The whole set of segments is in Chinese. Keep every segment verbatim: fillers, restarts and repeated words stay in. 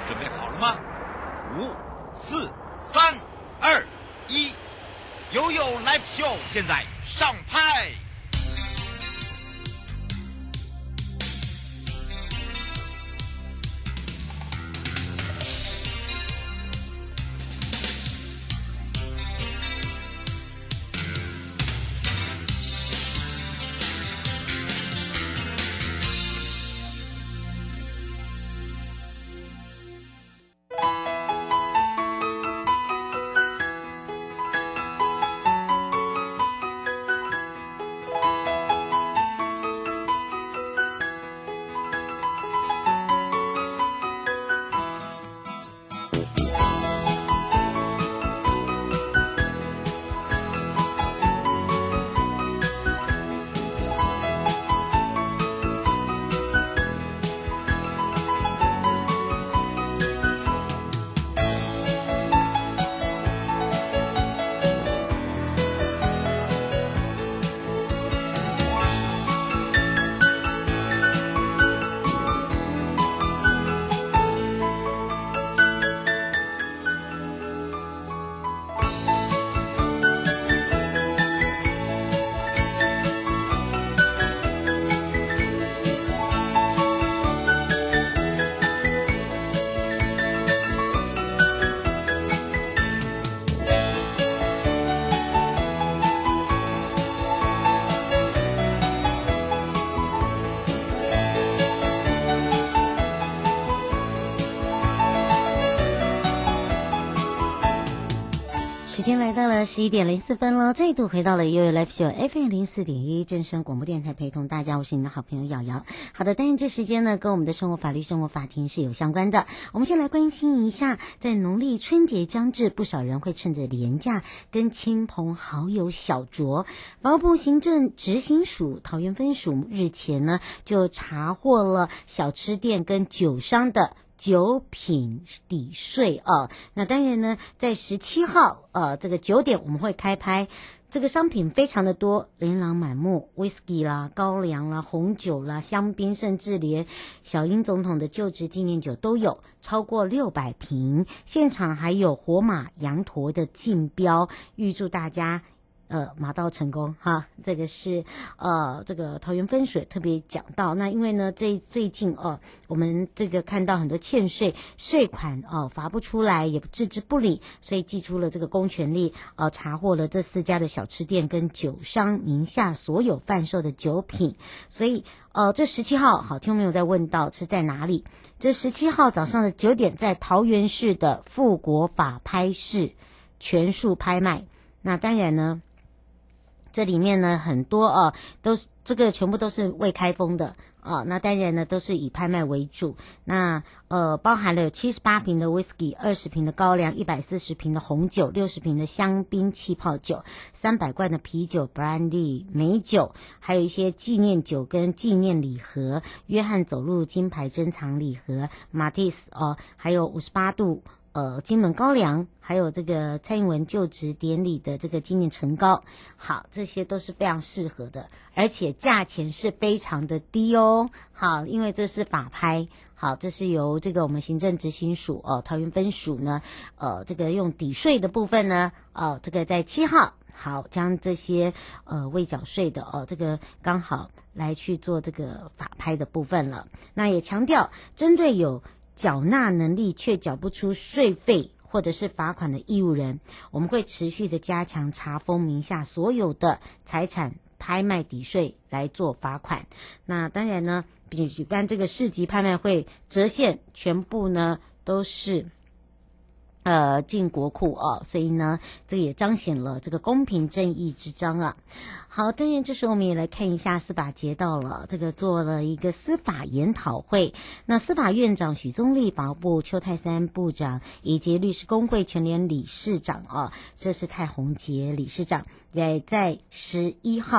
准备好了吗？五、四、三、二、一，悠悠 Live Show 现在上拍。 时间来到了十一点零四分了，再度回到了悠悠 Live Show F M 零四点一正声广播电台，陪同大家，我是你的好朋友瑶瑶。好的，当然这时间呢，跟我们的生活法律、生活法庭是有相关的。我们先来关心一下，在农历春节将至，不少人会趁着连假跟亲朋好友小酌。法务部行政执行署桃园分署日前呢，就查获了小吃店跟酒商的酒品抵税啊，那当然呢，在十七号呃这个九点我们会开拍，这个商品非常的多，琳琅满目 ，whisky 啦、高粱啦、红酒啦、香槟，甚至连小英总统的就职纪念酒都有，超过六百瓶，现场还有活马、羊驼的竞标，预祝大家呃，马到成功哈，这个是呃，这个桃园分水特别讲到。那因为呢，这最近哦、呃，我们这个看到很多欠税税款哦、呃、罚不出来，也置之不理，所以寄出了这个公权力，呃，查获了这四家的小吃店跟酒商名下所有贩售的酒品。所以呃，这十七号好，听众朋友在问到是在哪里？这十七号早上的九点，在桃园市的富国法拍市全数拍卖。那当然呢，这里面呢很多啊，都是这个全部都是未开封的啊，那当然呢都是以拍卖为主。那呃包含了有七十八瓶的 whisky， 二十瓶的高粱，一百四十瓶的红酒，六十瓶的香槟气泡酒，三百罐的啤酒 brandy 美酒，还有一些纪念酒跟纪念礼盒，约翰走路金牌珍藏礼盒，马蒂斯哦，还有五十八度呃，金门高粱，还有这个蔡英文就职典礼的这个纪念陈高，好，这些都是非常适合的，而且价钱是非常的低哦。好，因为这是法拍，好，这是由这个我们行政执行署哦，桃园分署呢，呃，这个用抵税的部分呢，哦，这个在七号，好，将这些呃未缴税的哦，这个刚好来去做这个法拍的部分了。那也强调，针对有缴纳能力却缴不出税费或者是罚款的义务人，我们会持续的加强查封名下所有的财产拍卖抵税来做罚款。那当然呢，举办这个市集拍卖会折现全部呢都是呃进国库啊，所以呢这个也彰显了这个公平正义之章啊。好，当然这时候我们也来看一下司法节到了，这个做了一个司法研讨会。那司法院长许宗力、法务部邱泰三部长以及律师公会全联理事长啊，这是蔡宏杰理事长也在十一号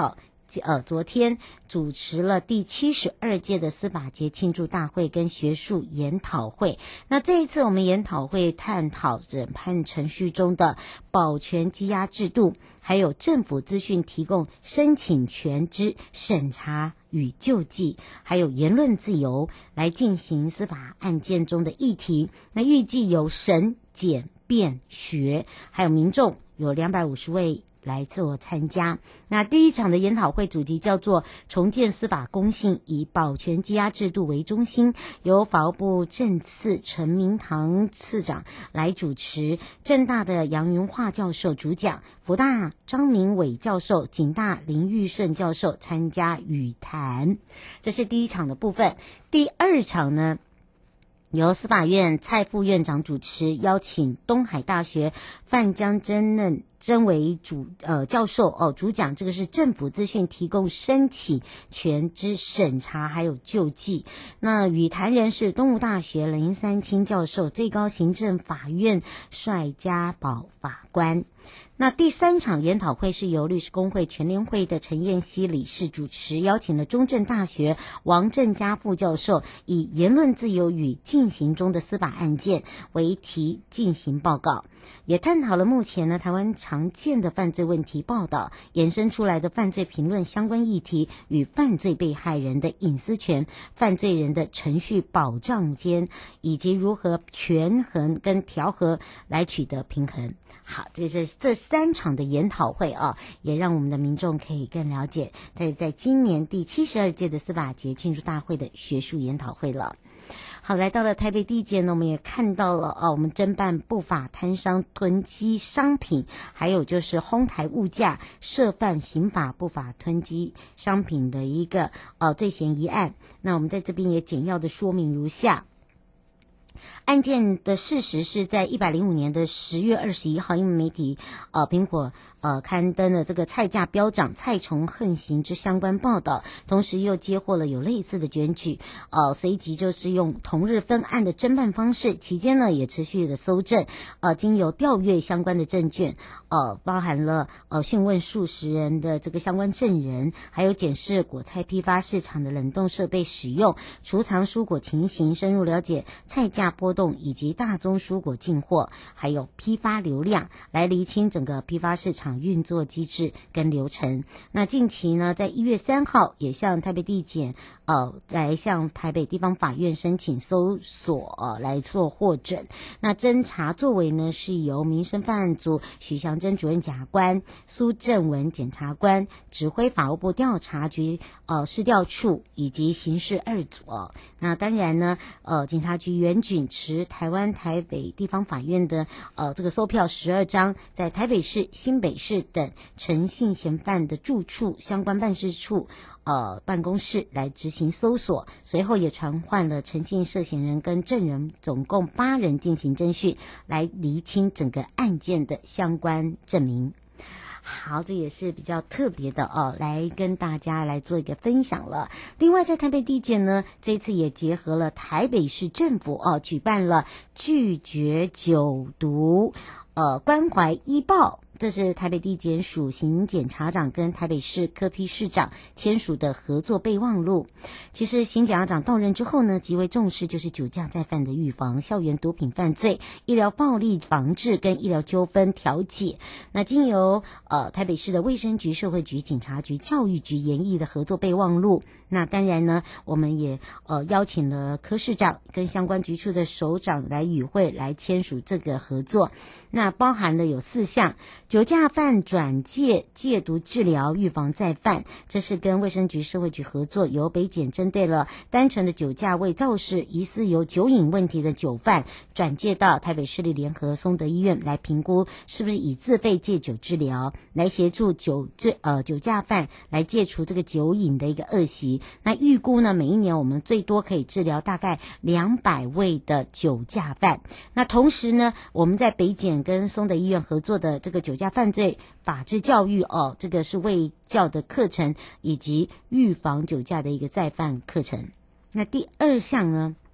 呃昨天主持了第七十二届的司法节庆祝大会跟学术研讨会。那这一次我们研讨会探讨审判程序中的保全羁押制度，还有政府资讯提供申请权之审查与救济，还有言论自由来进行司法案件中的议题。那预计有审、检、辩、学，还有民众有两百五十位来做参加。那第一场的研讨会主题叫做重建司法公信，以保全羁押制度为中心，由法务部政次陈明堂次长来主持，政大的杨云化教授主讲，福大张明伟教授、警大林玉顺教授参加语谈。这是第一场的部分。第二场呢，由司法院蔡副院长主持，邀请东海大学范江真任真为主呃教授哦主讲，这个是政府资讯提供申请权之审查还有救济。那语谈人是东吴大学林三清教授，最高行政法院帅家宝法官。那第三场研讨会是由律师公会全联会的陈彦希理事主持，邀请了中正大学王正佳副教授，以言论自由与进行中的司法案件为题进行报告，也探讨了目前呢台湾常见的犯罪问题报道衍生出来的犯罪评论相关议题与犯罪被害人的隐私权、犯罪人的程序保障间，以及如何权衡跟调和来取得平衡。好，这是这三场的研讨会啊，也让我们的民众可以更了解在在今年第七十二届的司法节庆祝大会的学术研讨会了。好，来到了台北地检呢，我们也看到了啊，我们侦办不法摊商囤积商品，还有就是哄抬物价、涉犯刑法不法囤积商品的一个呃罪嫌疑案。那我们在这边也简要的说明如下。案件的事实是在一百零五年的十月二十一号，因为媒体呃苹果呃刊登了这个菜价飙涨、菜虫横行之相关报道，同时又接获了有类似的检举，呃随即就是用同日分案的侦办方式，期间呢也持续的搜证，呃经由调阅相关的证券，呃包含了呃讯问数十人的这个相关证人，还有检视果菜批发市场的冷冻设备使用、储藏蔬果情形，深入了解菜价波动以及大宗蔬果进货还有批发流量，来厘清整个批发市场运作机制跟流程。那近期呢，在一月三号也向台北地检呃来向台北地方法院申请搜索、呃、来做获准。那侦查作为呢是由民生犯案组许祥珍主任检察官、苏正文检察官指挥法务部调查局呃市调处以及刑事二组、哦、那当然呢呃警察局原举持台湾台北地方法院的呃这个搜票十二张，在台北市、新北市等陈姓嫌犯的住处相关办事处呃办公室来执行搜索，随后也传唤了陈姓涉嫌人跟证人总共八人进行侦讯，来厘清整个案件的相关证明。好，这也是比较特别的哦，来跟大家来做一个分享了。另外在台北地检呢，这次也结合了台北市政府哦，举办了拒绝酒毒呃关怀医报，这是台北地检署刑检察长跟台北市科批市长签署的合作备忘录。其实刑检察长到任之后呢，极为重视就是酒驾再犯的预防、校园毒品犯罪、医疗暴力防治跟医疗纠纷调解。那经由呃台北市的卫生局、社会局、警察局、教育局研议的合作备忘录。那当然呢，我们也呃邀请了科市长跟相关局处的首长来与会，来签署这个合作。那包含了有四项：酒驾犯转介戒毒治疗、预防再犯，这是跟卫生局、社会局合作，由北检针对了单纯的酒驾未肇事、疑似有酒瘾问题的酒犯，转介到台北市立联合松德医院来评估是不是以自费戒酒治疗，来协助酒这呃酒驾犯来戒除这个酒瘾的一个恶习。那预估呢，每一年我们最多可以治疗大概两百位的酒驾犯。那同时呢，我们在北检跟松德医院合作的这个酒驾犯罪法治教育哦，这个是卫教的课程以及预防酒驾的一个再犯课程。那第二项呢，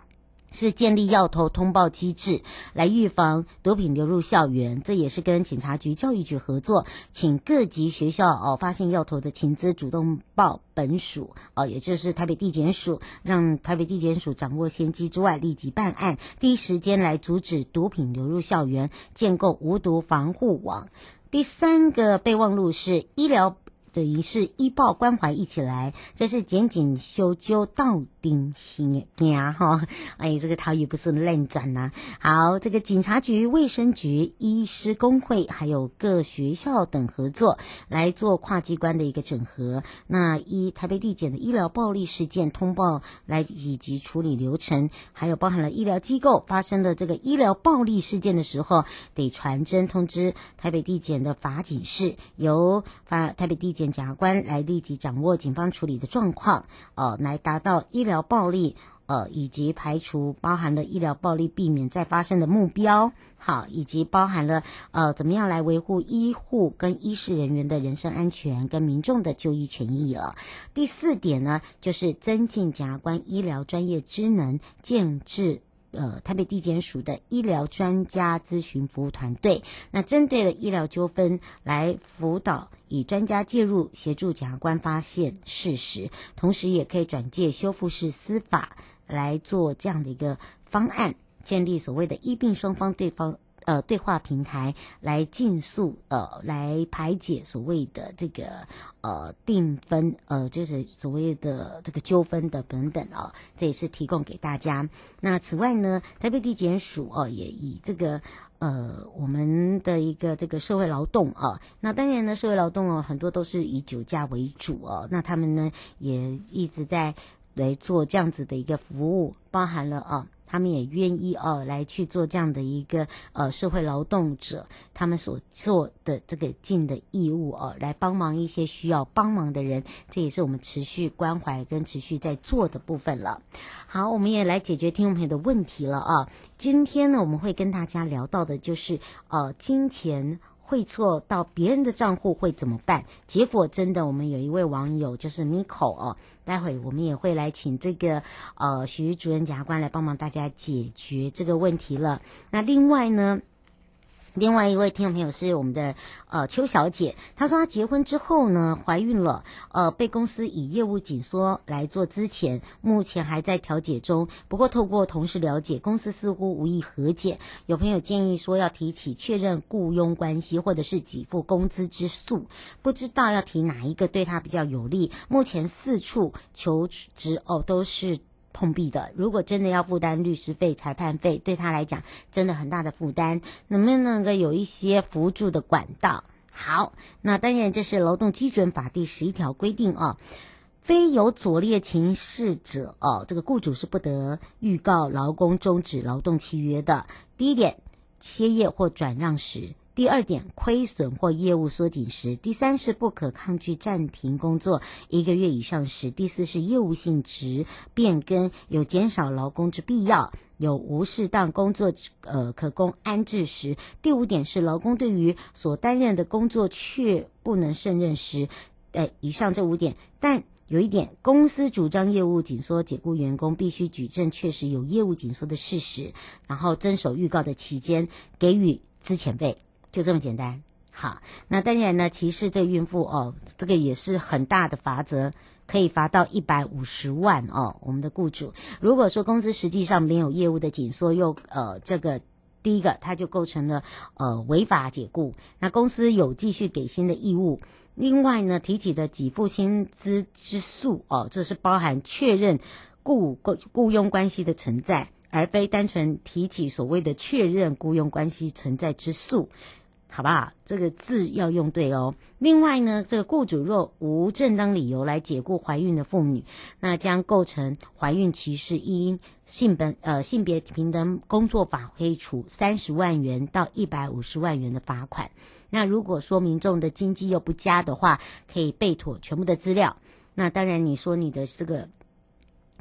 是建立药头通报机制，来预防毒品流入校园。这也是跟警察局、教育局合作，请各级学校哦发现药头的情资主动报本署哦，也就是台北地检署，让台北地检署掌握先机之外，立即办案，第一时间来阻止毒品流入校园，建构无毒防护网。第三个备忘录是医疗。等于是医报关怀一起来，这是检警修究到顶行呀哈，哎，这个桃语不是烂转呐。好，这个警察局、卫生局、医师工会还有各学校等合作来做跨机关的一个整合。那依台北地检的医疗暴力事件通报来以及处理流程，还有包含了医疗机构发生了这个医疗暴力事件的时候，得传真通知台北地检的法警室，由法台北地检检察官来立即掌握警方处理的状况，呃，来达到医疗暴力，呃，以及排除包含了医疗暴力避免再发生的目标，好，以及包含了呃怎么样来维护医护跟医事人员的人身安全跟民众的就医权益了。第四点呢，就是增进检察官医疗专业知能，建制。呃，台北地检署的医疗专家咨询服务团队，那针对了医疗纠纷来辅导，以专家介入协助检察官发现事实，同时也可以转介修复式司法来做这样的一个方案，建立所谓的医病双方对方呃对话平台，来尽速呃来排解所谓的这个呃定分呃就是所谓的这个纠纷的等等啊、哦，这也是提供给大家。那此外呢，台北地检署哦也以这个呃我们的一个这个社会劳动啊，那当然呢社会劳动哦很多都是以酒驾为主哦，那他们呢也一直在来做这样子的一个服务，包含了啊。他们也愿意哦来去做这样的一个呃社会劳动者他们所做的这个尽的义务哦，来帮忙一些需要帮忙的人，这也是我们持续关怀跟持续在做的部分了。好，我们也来解决听众朋友的问题了啊。今天呢，我们会跟大家聊到的就是呃金钱汇错到别人的账户会怎么办？结果真的，我们有一位网友就是 Miko 哦，待会我们也会来请这个呃许主任检察官来帮忙大家解决这个问题了。那另外呢？另外一位听众朋友是我们的呃邱小姐，她说她结婚之后呢怀孕了，呃被公司以业务紧缩来做资遣，目前还在调解中。不过透过同事了解，公司似乎无意和解。有朋友建议说要提起确认雇佣关系或者是给付工资之诉，不知道要提哪一个对她比较有利。目前四处求职哦都是碰壁的，如果真的要负担律师费、裁判费，对他来讲真的很大的负担，能不能够有一些扶助的管道？好，那当然这是劳动基准法第十一条规定啊，非有左列情事者哦，这个雇主是不得预告劳工终止劳动契约的。第一点，歇业或转让时。第二点，亏损或业务缩紧时；第三是不可抗拒暂停工作一个月以上时；第四是业务性质变更，有减少劳工之必要，有无适当工作呃可供安置时；第五点是劳工对于所担任的工作却不能胜任时。呃，以上这五点，但有一点，公司主张业务紧缩解雇员工，必须举证确实有业务紧缩的事实，然后遵守预告的期间给予资遣费。就这么简单。好，那当然呢，歧视这孕妇哦，这个也是很大的罚则，可以罚到一百五十万哦。我们的雇主，如果说公司实际上没有业务的紧缩，又呃这个第一个，它就构成了呃违法解雇。那公司有继续给薪的义务。另外呢，提起的给付薪资之诉哦，这是包含确认雇雇雇佣关系的存在，而非单纯提起所谓的确认雇佣关系存在之诉。好不好？这个字要用对哦。另外呢，这个雇主若无正当理由来解雇怀孕的妇女，那将构成怀孕歧视，因性本呃性别平等工作法可以处三十万元到一百五十万元的罚款。那如果说民众的经济又不佳的话，可以备妥全部的资料。那当然，你说你的这个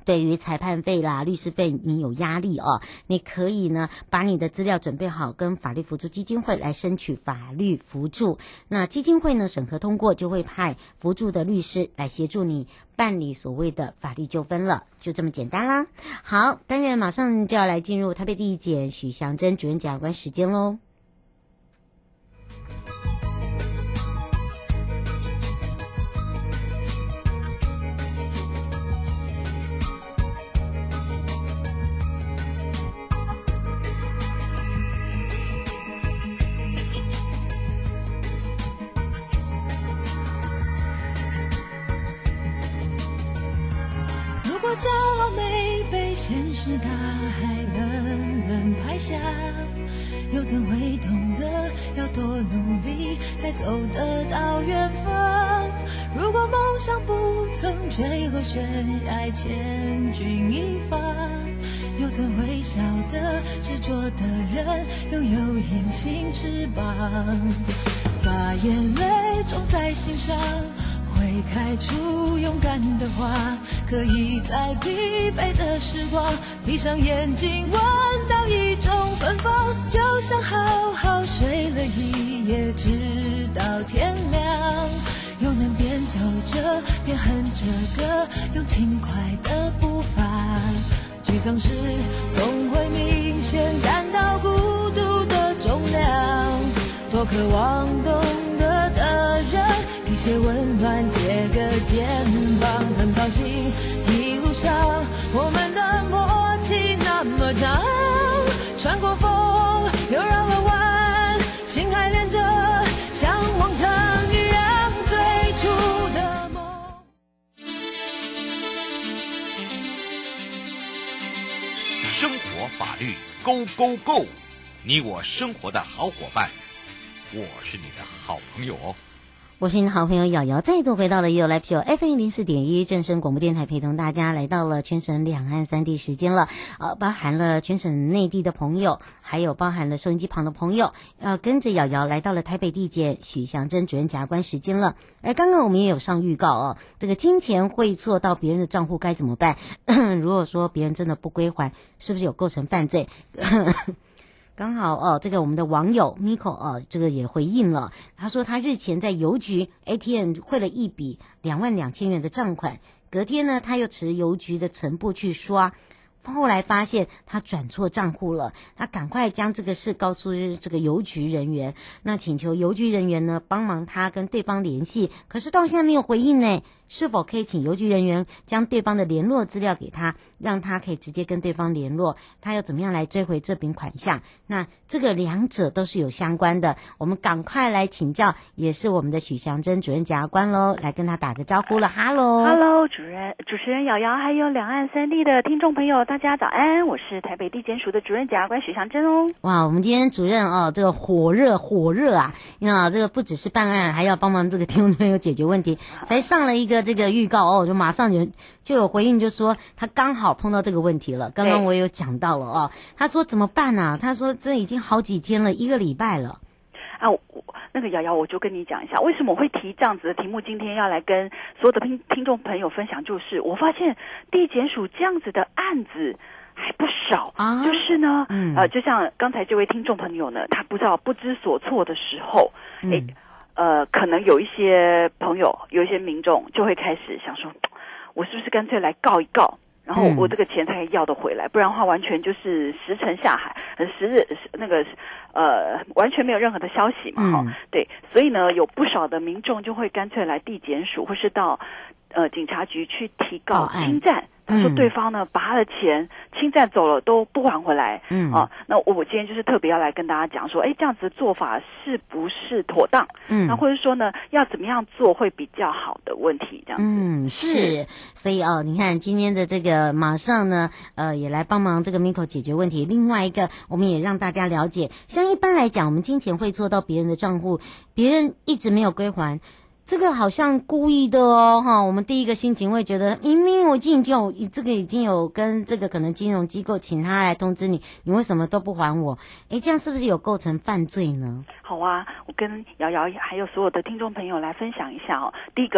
对于裁判费啦、律师费你有压力哦，你可以呢把你的资料准备好，跟法律扶助基金会来申取法律扶助。那基金会呢审核通过，就会派扶助的律师来协助你办理所谓的法律纠纷了，就这么简单啦。好，当然马上就要来进入台北地检许祥珍主任检察官时间喽。 骄傲没被现实大海冷冷拍下，又怎会懂得要多努力才走得到远方？如果梦想不曾坠落悬崖，千钧一发，又怎会晓得执着的人拥有隐形翅膀？把眼泪种在心上，会开出勇敢的花，可以在疲惫的时光闭上眼睛闻到一种芬芳，就像好好睡了一夜直到天亮，又能边走着边哼着歌，用轻快的步伐，沮丧时总会明显感到孤独的重量，多渴望懂得的人一些温暖，借个肩膀，很高兴一路上我们的默契那么长，穿过风又绕了弯，心还连着，像往常一样最初的梦。 生活法律 Go Go Go， 你我生活的好伙伴，我是你的好朋友哦。 我是你的好朋友瑶瑶，再度回到了也有 Live Show F M 零四点一正声广播电台，陪同大家来到了全省两岸三地时间了，呃，包含了全省内地的朋友，还有包含了收音机旁的朋友，呃，跟着瑶瑶来到了台北地检许祥珍主任检察官时间了。而刚刚我们也有上预告哦，这个金钱汇错到别人的账户该怎么办？如果说别人真的不归还，是不是有构成犯罪？刚好哦，这个我们的网友 Miko 哦，这个也回应了，他说他日前在邮局 A T M 汇了一笔两万两千元的账款，隔天呢他又持邮局的存簿去刷，后来发现他转错账户了，他赶快将这个事告诉这个邮局人员，那请求邮局人员呢帮忙他跟对方联系，可是到现在没有回应呢，是否可以请邮局人员将对方的联络资料给他，让他可以直接跟对方联络，他要怎么样来追回这笔款项？那这个两者都是有相关的，我们赶快来请教，也是我们的许祥珍主任检察官喽，来跟他打个招呼了。Hello Hello 主任主持人瑶瑶，还有两岸三地的听众朋友，大家早安，我是台北地检署的主任检察官许祥珍哦。 哇，我们今天主任哦，这个火热火热啊，那这个不只是办案，还要帮忙这个听众朋友解决问题，才上了一个这个预告哦，就马上就就有回应，就说他刚好碰到这个问题了。刚刚我有讲到了哦，他说怎么办啊？他说这已经好几天了，一个礼拜了。 啊，我那个瑶瑶，我就跟你讲一下，为什么我会提这样子的题目，今天要来跟所有的听听众朋友分享，就是我发现地检署这样子的案子还不少啊，就是呢，嗯、呃，就像刚才这位听众朋友呢，他不知道不知所措的时候，哎、嗯，呃，可能有一些朋友，有一些民众就会开始想说，我是不是干脆来告一告？然后我这个钱才可以要得回来，不然的话完全就是石沉下海，十日那个呃完全没有任何的消息嘛哈、嗯。对，所以呢有不少的民众就会干脆来地检署或是到呃警察局去提告侵占。他说对方呢、嗯、把他的钱侵占走了都不还回来，嗯啊，那我今天就是特别要来跟大家讲说，哎，这样子的做法是不是妥当？嗯，那或者说呢，要怎么样做会比较好的问题，这样子。 嗯，是，所以哦，你看今天的这个马上呢，呃，也来帮忙这个 Miko 解决问题。另外一个，我们也让大家了解，像一般来讲，我们金钱会做到别人的账户，别人一直没有归还。这个好像故意的哦，哈！我们第一个心情会觉得，明明我已经有这个已经有跟这个可能金融机构请他来通知你，你为什么都不还我？诶，这样是不是有构成犯罪呢？ 好啊，我跟瑶瑶还有所有的听众朋友来分享一下哦。第一个，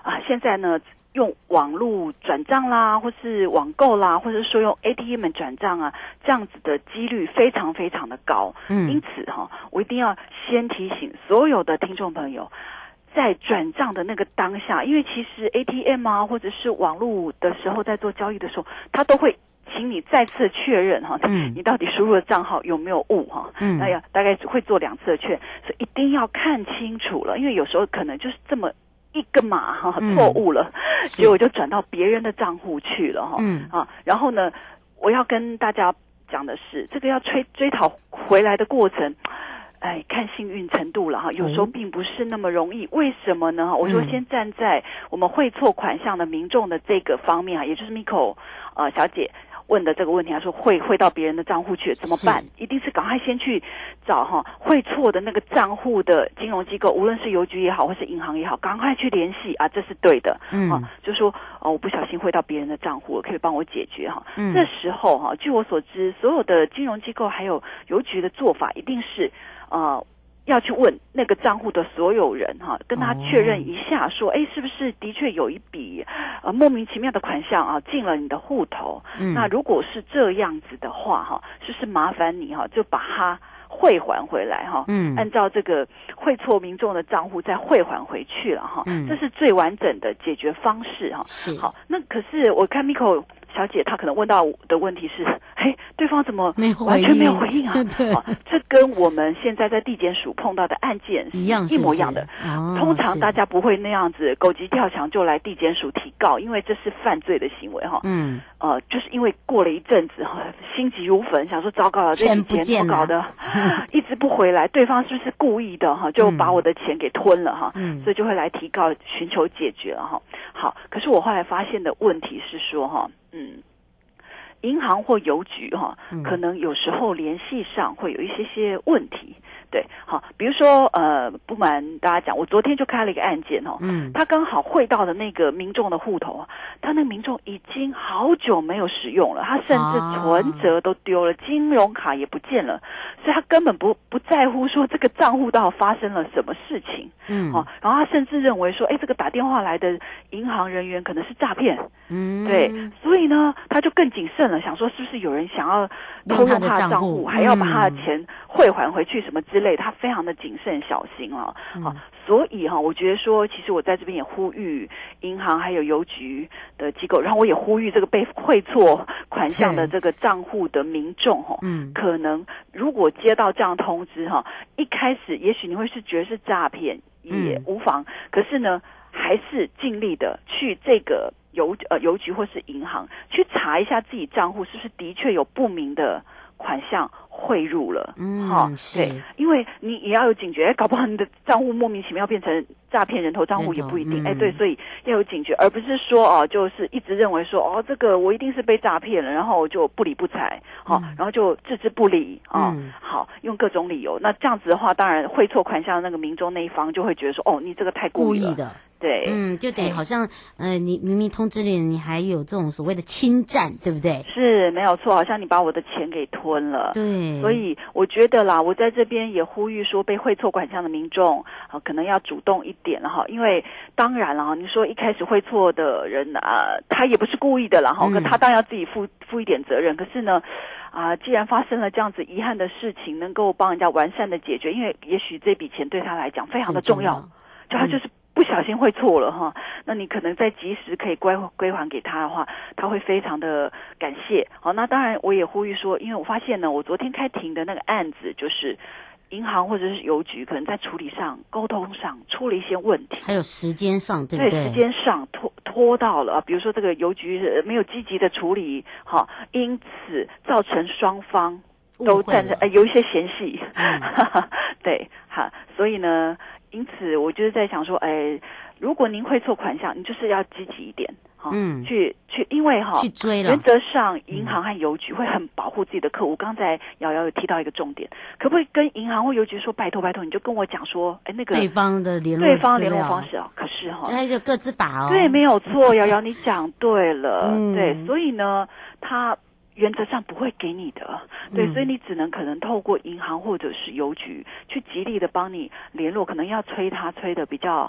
啊，现在呢用网络转账啦，或是网购啦，或者说用 A T M 转账啊，这样子的几率非常非常的高。嗯，因此哈、哦，我一定要先提醒所有的听众朋友，在转账的那个当下，因为其实 A T M 啊，或者是网络的时候，在做交易的时候，它都会请你再次确认哈，嗯，你到底输入的账号有没有误哈？嗯，那要大概会做两次的确认，所以一定要看清楚了，因为有时候可能就是这么一个码哈错误了，嗯、结果就转到别人的账户去了哈。嗯啊，然后呢，我要跟大家讲的是，这个要追追讨回来的过程。哎，看幸运程度了哈，有时候并不是那么容易。为什么呢？我说先站在我们汇错款项的民众的这个方面啊，也就是 Miko 呃小姐问的这个问题，她说汇汇到别人的账户去怎么办？一定是赶快先去找哈汇错的那个账户的金融机构，无论是邮局也好，或是银行也好，赶快去联系啊，这是对的。嗯，啊，就说哦，我不小心汇到别人的账户，可以帮我解决哈。嗯，这时候哈，据我所知，所有的金融机构还有邮局的做法，一定是呃。要去问那个账户的所有人哈，跟他确认一下说，哎、哦，是不是的确有一笔呃莫名其妙的款项啊进了你的户头？嗯，那如果是这样子的话哈，就是麻烦你哈，就把它汇还回来哈，嗯，按照这个汇错民众的账户再汇还回去了哈，嗯，这是最完整的解决方式哈。是好，那可是我看 Miko小姐她可能问到的问题是，嘿，对方怎么完全没有回应啊？对，啊，这跟我们现在在地检署碰到的案件是一模一样的。是是哦，通常大家不会那样子狗急跳墙就来地检署提告，因为这是犯罪的行为哈。嗯，呃，就是因为过了一阵子哈，心急如焚，想说糟糕了，这笔钱不搞的一直不回来，对方是不是故意的哈？就把我的钱给吞了哈。嗯，所以就会来提告寻求解决了哈。好，可是我后来发现的问题是说哈。嗯，银行或邮局哈，可能有时候联系上会有一些些问题。对，好，比如说呃，不瞒大家讲，我昨天就开了一个案件哦，嗯，他刚好汇到的那个民众的户头，他那个民众已经好久没有使用了，他甚至存折都丢了，金融卡也不见了，所以他根本不不在乎说这个账户到底发生了什么事情，嗯，好，然后他甚至认为说，哎，这个打电话来的银行人员可能是诈骗，嗯，对，所以呢，他就更谨慎了，想说是不是有人想要偷用他的账户，还要把他的钱汇还回去什么之类的。他非常的谨慎小心啊，好、嗯，所以哈，我觉得说，其实我在这边也呼吁银行还有邮局的机构，然后我也呼吁这个被汇错款项的这个账户的民众哈，嗯，可能如果接到这样通知哈，一开始也许你会是觉得是诈骗，也无妨，嗯、可是呢，还是尽力的去这个邮呃邮局或是银行去查一下自己账户是不是的确有不明的款项汇入了，嗯，好，对，因为你也要有警觉，搞不好你的账户莫名其妙变成诈骗人头账户也不一定，哎、嗯，对，所以要有警觉，而不是说哦，就是一直认为说哦，这个我一定是被诈骗了，然后我就不理不睬，好、嗯，然后就置之不理啊、嗯，好，用各种理由，那这样子的话，当然汇错款项的那个民众那一方就会觉得说，哦，你这个太故意了。故意的。对， 嗯，就等于好像，呃，你明明通知了，你还有这种所谓的侵占，对不对？ 是，没有错，好像你把我的钱给吞了。 对， 所以我觉得啦，我在这边也呼吁说，被汇错款项的民众，啊，可能要主动一点了哈，因为当然了哈，你说一开始汇错的人啊，他也不是故意的啦哈，可、嗯、他当然要自己负负一点责任。可是呢，啊，既然发生了这样子遗憾的事情，能够帮人家完善的解决，因为也许这笔钱对他来讲非常的重要，就他就是。不小心会错了哈，那你可能在及时可以归归还给他的话，他会非常的感谢。好，那当然我也呼吁说，因为我发现呢，我昨天开庭的那个案子，就是银行或者是邮局可能在处理上、沟通上出了一些问题， 还有时间上，对不对？ 对，时间上拖拖到了，比如说这个邮局没有积极的处理，好，因此造成双方都站在呃有一些嫌隙，嗯、对，好，所以呢。因此，我就是在想说，哎，如果您汇错款项，你就是要积极一点，哈、哦，嗯，去去，因为哈， 去追了。 原则上，银行和邮局会很保护自己的客户。刚才瑶瑶有提到一个重点，可不可以跟银行或邮局说，拜托拜托，你就跟我讲说，哎，那个对方的联络对方联络方式哦，可是哈， 那就各自把哦， 对，没有错，瑶瑶你讲对了，嗯、对，所以呢，他。原则上不会给你的，对、嗯，所以你只能可能透过银行或者是邮局去极力的帮你联络，可能要催他催的比较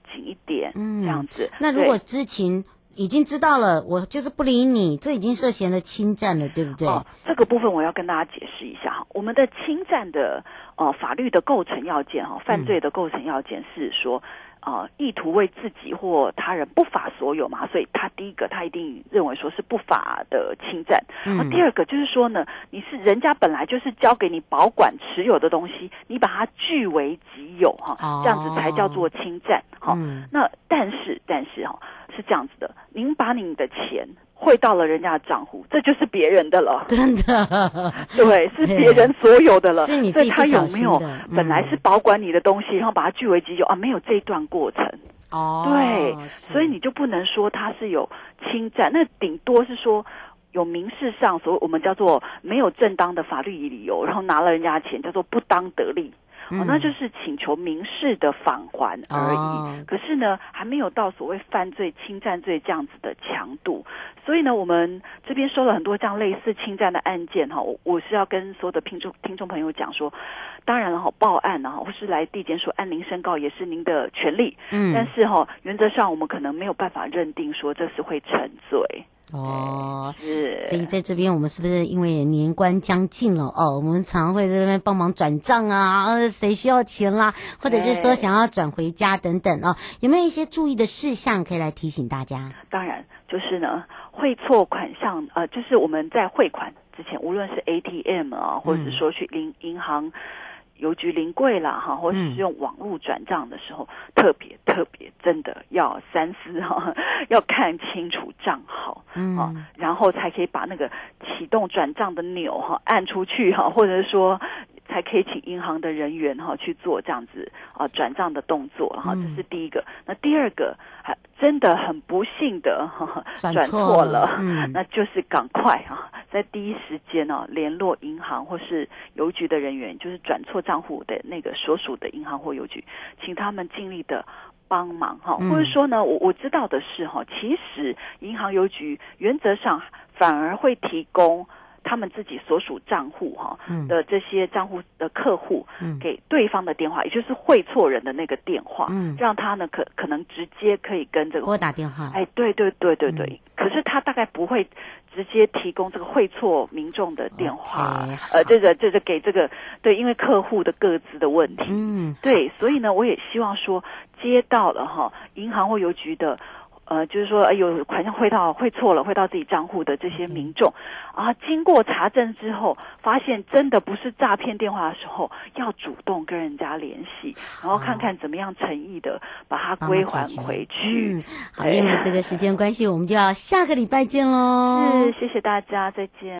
紧一点， 嗯， 这样子。 那如果知情已经知道了，我就是不理你，这已经涉嫌了侵占了，对不对？ 哦，这个部分我要跟大家解释一下哈，我们的侵占的呃法律的构成要件哈，犯罪的构成要件是说。呃，意图为自己或他人不法所有嘛，所以他第一个他一定认为说是不法的侵占。嗯、啊，第二个就是说呢，你是人家本来就是交给你保管持有的东西，你把它据为己有哈，哦、这样子才叫做侵占。好、哦，嗯、那但是但是哈、哦、是这样子的，您把你的钱汇到了人家的账户，这就是别人的了， 真的， 对，是别人所有的了。 是你自己不小心的。 所以他有没有本来是保管你的东西，然后把它据为己有啊？没有这一段过程。 哦， 对，所以你就不能说他是有侵占，那顶多是说有民事上所我们叫做没有正当的法律理由，然后拿了人家钱，叫做不当得利。哦，那就是请求民事的返还而已。哦、可是呢，还没有到所谓犯罪侵占罪这样子的强度。所以呢，我们这边收了很多这样类似侵占的案件哈，我我是要跟所有的听众听众朋友讲说，当然了哈，报案啊，或是来地检署按铃申告也是您的权利。嗯，但是哈，原则上我们可能没有办法认定说这是会成罪。 哦， 是， 所以在这边我们是不是因为年关将近了哦，我们常会在那边帮忙转账啊，呃，谁需要钱啦，或者是说想要转回家等等哦，有没有一些注意的事项可以来提醒大家？ 当然，就是呢，汇错款项，呃，就是我们在汇款之前，无论是 A T M 啊，或者是说去银银行。邮局临柜啦哈，或者是用网络转账的时候，嗯、特别特别真的要三思哈，要看清楚账号，嗯、啊，然后才可以把那个启动转账的钮哈按出去哈，或者说才可以请银行的人员哈去做这样子啊转账的动作哈，这是第一个。那第二个还真的很不幸的哈转错了，嗯、那就是赶快啊，在第一时间呢联络银行或是邮局的人员，就是转错账户的那个所属的银行或邮局，请他们尽力的帮忙哈，或者说呢，我我知道的是哈，其实银行邮局原则上反而会提供他们自己所属账户哈的这些账户的客户给对方的电话，也就是汇错人的那个电话，嗯、让他呢可可能直接可以跟这个拨打电话。 哎，对对对对对。嗯、可是他大概不会直接提供这个汇错民众的电话， okay, 呃，这个这个给这个对，因为客户的个资的问题，嗯，对，所以呢，我也希望说接到了哈银行或邮局的。呃，就是说，哎有款项汇到汇错了，汇到自己账户的这些民众，啊，经过查证之后，发现真的不是诈骗电话的时候，要主动跟人家联系，然后看看怎么样诚意的把它归还回去。 嗯，好，因为这个时间关系，我们就要下个礼拜见喽。 是，谢谢大家，再见。